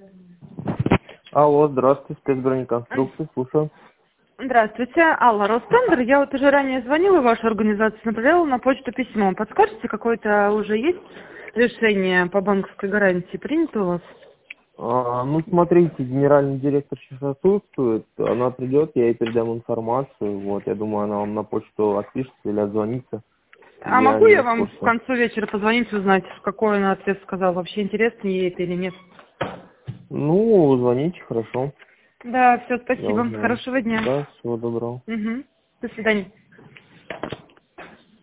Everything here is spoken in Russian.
Алло, здравствуйте, спецбронеконструкции, слушаю. Здравствуйте, Алла Ростендер. Я вот уже ранее звонила в вашу организацию, направляла на почту письмо. Подскажете, какое-то уже есть решение по банковской гарантии? Принято у вас? Ну, смотрите, генеральный директор сейчас отсутствует, она придет, я ей передам информацию, вот, я думаю, она вам на почту отпишется или отзвонится. А Я могу не я в вам к курсе. концу вечера позвонить, узнать, какой она ответ сказал? Вообще интересно ей это или нет? Ну, звоните, хорошо, Да, все, я спасибо. узнаю. Хорошего дня. Да, всего доброго. Угу. До свидания.